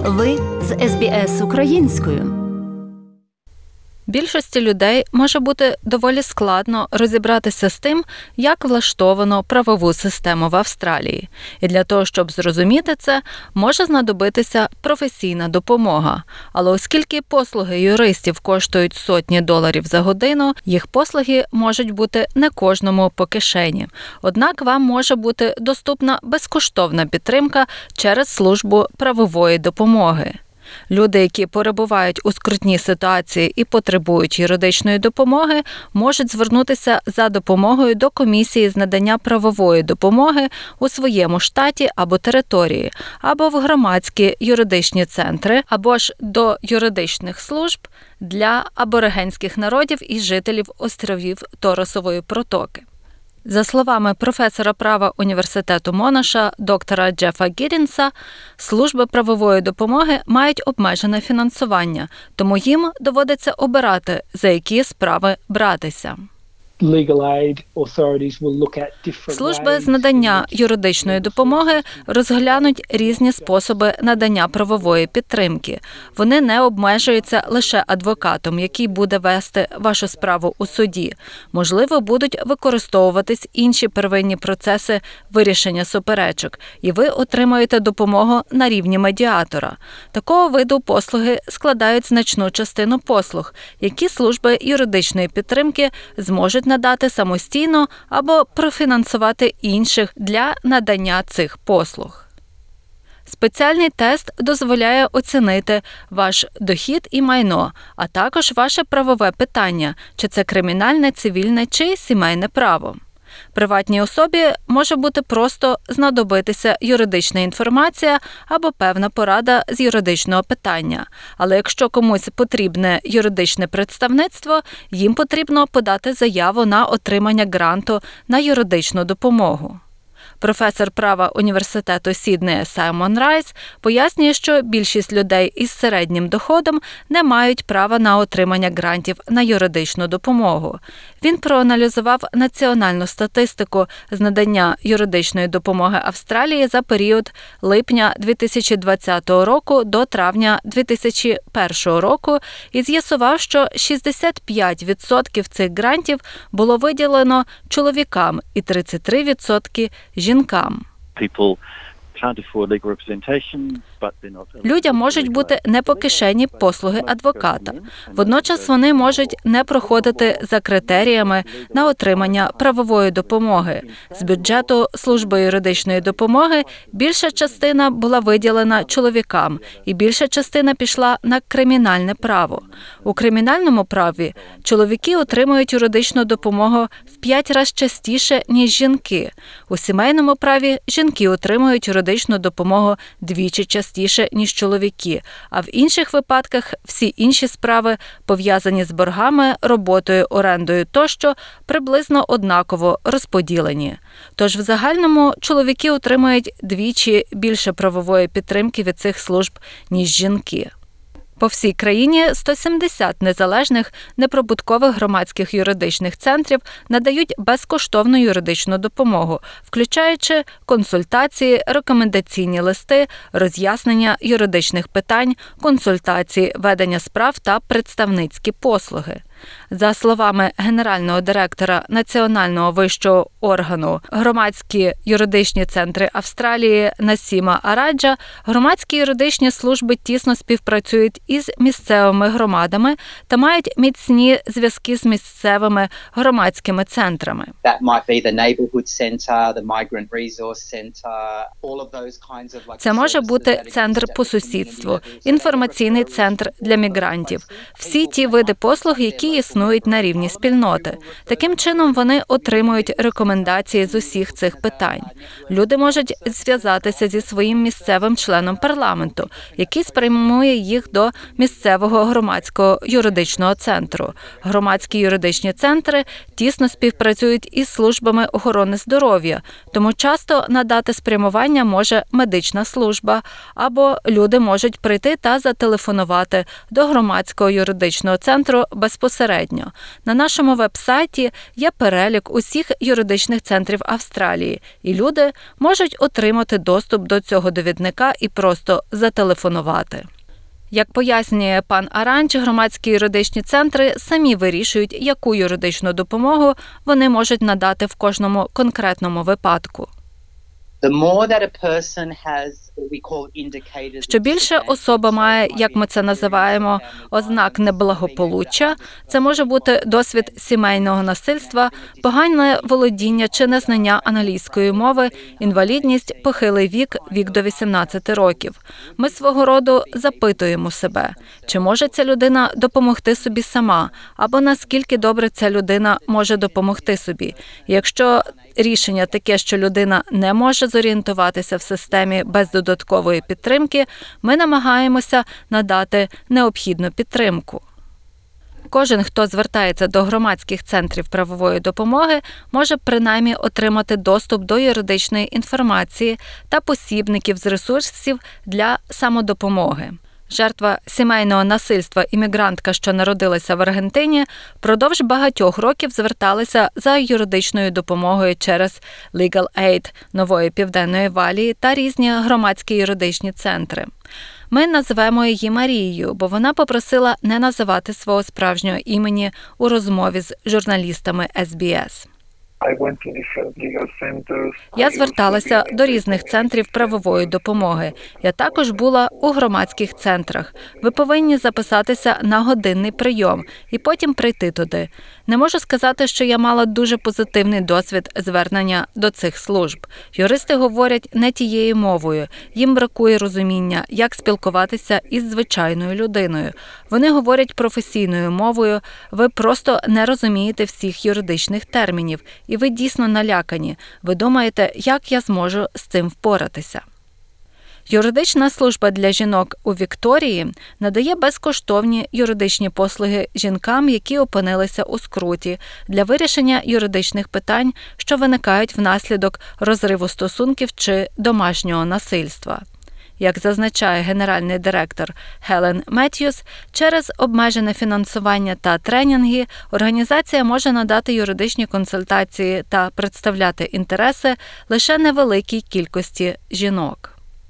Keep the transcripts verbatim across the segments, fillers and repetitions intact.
Ви з ес бі ес українською. Більшості людей може бути доволі складно розібратися з тим, як влаштовано правову систему в Австралії. І для того, щоб зрозуміти це, може знадобитися професійна допомога. Але оскільки послуги юристів коштують сотні доларів за годину, їх послуги можуть бути не кожному по кишені. Однак вам може бути доступна безкоштовна підтримка через службу правової допомоги. Люди, які перебувають у скрутній ситуації і потребують юридичної допомоги, можуть звернутися за допомогою до комісії з надання правової допомоги у своєму штаті або території, або в громадські юридичні центри, або ж до юридичних служб для аборигенських народів і жителів островів Торосової протоки. За словами професора права університету Монаша, доктора Джефа Гірінса, служби правової допомоги мають обмежене фінансування, тому їм доводиться обирати, за які справи братися. Служби з надання юридичної допомоги розглянуть різні способи надання правової підтримки. Вони не обмежуються лише адвокатом, який буде вести вашу справу у суді. Можливо, будуть використовуватись інші первинні процеси вирішення суперечок, і ви отримаєте допомогу на рівні медіатора. Такого виду послуги складають значну частину послуг, які служби юридичної підтримки зможуть надати самостійно або профінансувати інших для надання цих послуг. Спеціальний тест дозволяє оцінити ваш дохід і майно, а також ваше правове питання, чи це кримінальне, цивільне чи сімейне право. Приватній особі може бути просто знадобитися юридична інформація або певна порада з юридичного питання. Але якщо комусь потрібне юридичне представництво, їм потрібно подати заяву на отримання гранту на юридичну допомогу. Професор права університету Сіднея Саймон Райс пояснює, що більшість людей із середнім доходом не мають права на отримання грантів на юридичну допомогу. Він проаналізував національну статистику з надання юридичної допомоги Австралії за період липня дві тисячі двадцятого року до травня дві тисячі першого року і з'ясував, що шістдесят п'ять відсотків цих грантів було виділено чоловікам і тридцять три відсотки жінкам. Людям можуть бути не по кишені послуги адвоката. Водночас вони можуть не проходити за критеріями на отримання правової допомоги. З бюджету служби юридичної допомоги більша частина була виділена чоловікам, і більша частина пішла на кримінальне право. У кримінальному праві чоловіки отримують юридичну допомогу в п'ять разів частіше, ніж жінки. У сімейному праві жінки отримують юридичну допомогу двічі частіше, ніж чоловіки, а в інших випадках всі інші справи, пов'язані з боргами, роботою, орендою тощо, приблизно однаково розподілені. Тож в загальному чоловіки отримують двічі більше правової підтримки від цих служб, ніж жінки. По всій країні сто сімдесят незалежних неприбуткових громадських юридичних центрів надають безкоштовну юридичну допомогу, включаючи консультації, рекомендаційні листи, роз'яснення юридичних питань, консультації, ведення справ та представницькі послуги. За словами генерального директора Національного вищого органу «Громадські юридичні центри Австралії» Насіма Араджа, громадські юридичні служби тісно співпрацюють із місцевими громадами та мають міцні зв'язки з місцевими громадськими центрами. Це може бути центр по сусідству, інформаційний центр для мігрантів. Всі ті види послуг, які існують на рівні спільноти. Таким чином, вони отримують рекомендації з усіх цих питань. Люди можуть зв'язатися зі своїм місцевим членом парламенту, який спрямує їх до місцевого громадського юридичного центру. Громадські юридичні центри тісно співпрацюють із службами охорони здоров'я, тому часто надати спрямування може медична служба, або люди можуть прийти та зателефонувати до громадського юридичного центру безпосередньо безпосередньо. На нашому веб-сайті є перелік усіх юридичних центрів Австралії, і люди можуть отримати доступ до цього довідника і просто зателефонувати. Як пояснює пан Аранч, громадські юридичні центри самі вирішують, яку юридичну допомогу вони можуть надати в кожному конкретному випадку. Що більше особа має, як ми це називаємо, ознак неблагополуччя, це може бути досвід сімейного насильства, погане володіння чи незнання англійської мови, інвалідність, похилий вік, вік до вісімнадцяти років. Ми свого роду запитуємо себе, чи може ця людина допомогти собі сама, або наскільки добре ця людина може допомогти собі. І якщо рішення таке, що людина не може зорієнтуватися в системі без додаткової підтримки, ми намагаємося надати необхідну підтримку. Кожен, хто звертається до громадських центрів правової допомоги, може принаймні отримати доступ до юридичної інформації та посібників з ресурсів для самодопомоги. Жертва сімейного насильства, іммігрантка, що народилася в Аргентині, впродовж багатьох років зверталася за юридичною допомогою через Legal Aid Нової Південної Валії та різні громадські юридичні центри. Ми назвемо її Марією, бо вона попросила не називати свого справжнього імені у розмові з журналістами ес бі ес. Я зверталася до різних центрів правової допомоги. Я також була у громадських центрах. Ви повинні записатися на годинний прийом і потім прийти туди. Не можу сказати, що я мала дуже позитивний досвід звернення до цих служб. Юристи говорять не тією мовою. Їм бракує розуміння, як спілкуватися із звичайною людиною. Вони говорять професійною мовою. Ви просто не розумієте всіх юридичних термінів. І ви дійсно налякані. Ви думаєте, як я зможу з цим впоратися? Юридична служба для жінок у Вікторії надає безкоштовні юридичні послуги жінкам, які опинилися у скруті, для вирішення юридичних питань, що виникають внаслідок розриву стосунків чи домашнього насильства. Як зазначає генеральний директор Хелен Меттьюс, через обмежене фінансування та тренінги організація може надати юридичні консультації та представляти інтереси лише невеликій кількості жінок.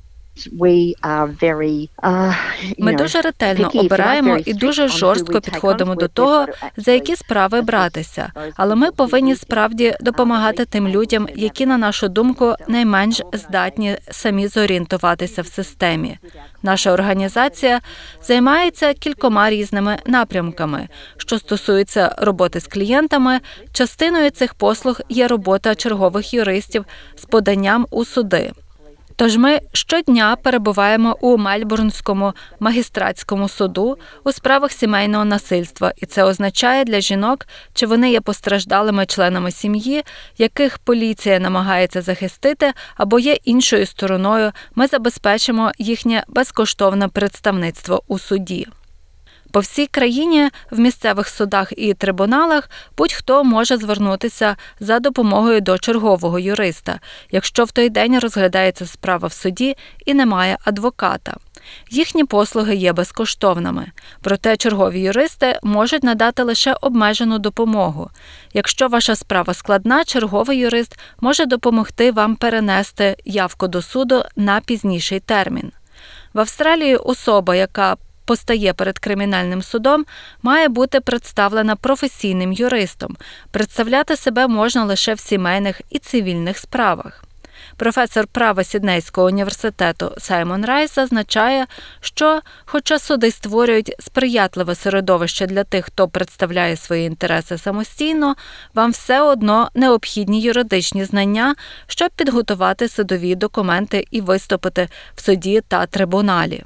Ми дуже ретельно обираємо і дуже жорстко підходимо до того, за які справи братися. Але ми повинні справді допомагати тим людям, які, на нашу думку, найменш здатні самі зорієнтуватися в системі. Наша організація займається кількома різними напрямками. Що стосується роботи з клієнтами, частиною цих послуг є робота чергових юристів з поданням у суди. Тож ми щодня перебуваємо у Мельбурнському магістратському суду у справах сімейного насильства, і це означає для жінок, чи вони є постраждалими членами сім'ї, яких поліція намагається захистити, або є іншою стороною, ми забезпечимо їхнє безкоштовне представництво у суді. По всій країні в місцевих судах і трибуналах будь-хто може звернутися за допомогою до чергового юриста, якщо в той день розглядається справа в суді і немає адвоката. Їхні послуги є безкоштовними, проте чергові юристи можуть надати лише обмежену допомогу. Якщо ваша справа складна, черговий юрист може допомогти вам перенести явку до суду на пізніший термін. В Австралії особа, яка постає перед кримінальним судом, має бути представлена професійним юристом. Представляти себе можна лише в сімейних і цивільних справах. Професор права Сіднейського університету Саймон Райс зазначає, що, хоча суди створюють сприятливе середовище для тих, хто представляє свої інтереси самостійно, вам все одно необхідні юридичні знання, щоб підготувати судові документи і виступити в суді та трибуналі.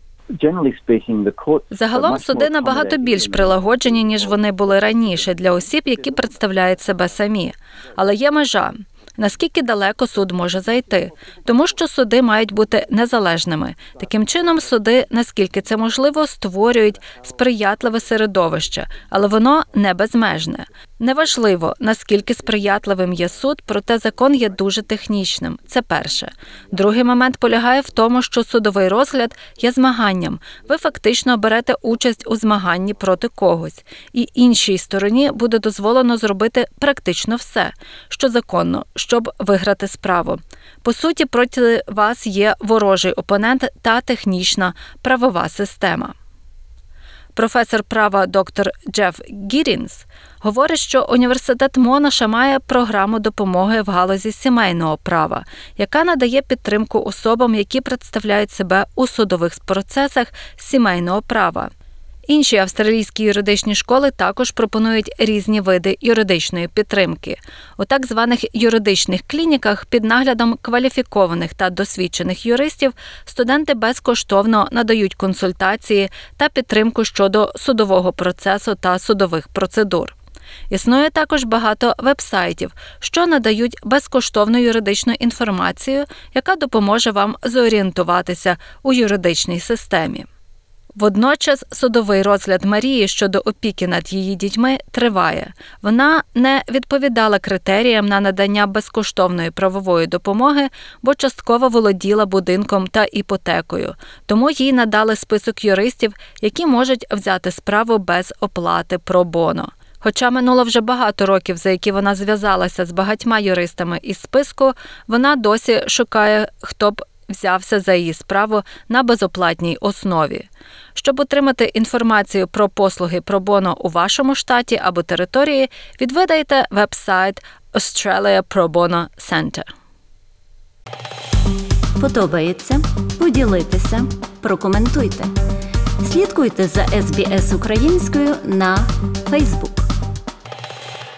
Загалом суди набагато більш прилагоджені, ніж вони були раніше для осіб, які представляють себе самі. Але є межа. наскільки далеко суд може зайти, тому що суди мають бути незалежними. Таким чином, суди, наскільки це можливо, створюють сприятливе середовище, але воно не безмежне. Неважливо, наскільки сприятливим є суд, проте закон є дуже технічним. Це перше. Другий момент полягає в тому, що судовий розгляд є змаганням. Ви фактично берете участь у змаганні проти когось, і іншій стороні буде дозволено зробити практично все, що законно, щоб виграти справу. По суті, проти вас є ворожий опонент та технічна правова система. Професор права доктор Джеф Гірінс говорить, що університет Монаша має програму допомоги в галузі сімейного права, яка надає підтримку особам, які представляють себе у судових процесах сімейного права. Інші австралійські юридичні школи також пропонують різні види юридичної підтримки. У так званих юридичних клініках під наглядом кваліфікованих та досвідчених юристів студенти безкоштовно надають консультації та підтримку щодо судового процесу та судових процедур. Існує також багато веб-сайтів, що надають безкоштовну юридичну інформацію, яка допоможе вам зорієнтуватися у юридичній системі. Водночас судовий розгляд Марії щодо опіки над її дітьми триває. Вона не відповідала критеріям на надання безкоштовної правової допомоги, бо частково володіла будинком та іпотекою. Тому їй надали список юристів, які можуть взяти справу без оплати про-боно. Хоча минуло вже багато років, за які вона зв'язалася з багатьма юристами із списку, вона досі шукає, хто б взявся за її справу на безоплатній основі. Щоб отримати інформацію про послуги про-боно у вашому штаті або території, відвідайте веб-сайт Australia Pro Bono Center. Подобається? Поділіться, прокоментуйте. Слідкуйте за ес бі ес українською на Facebook.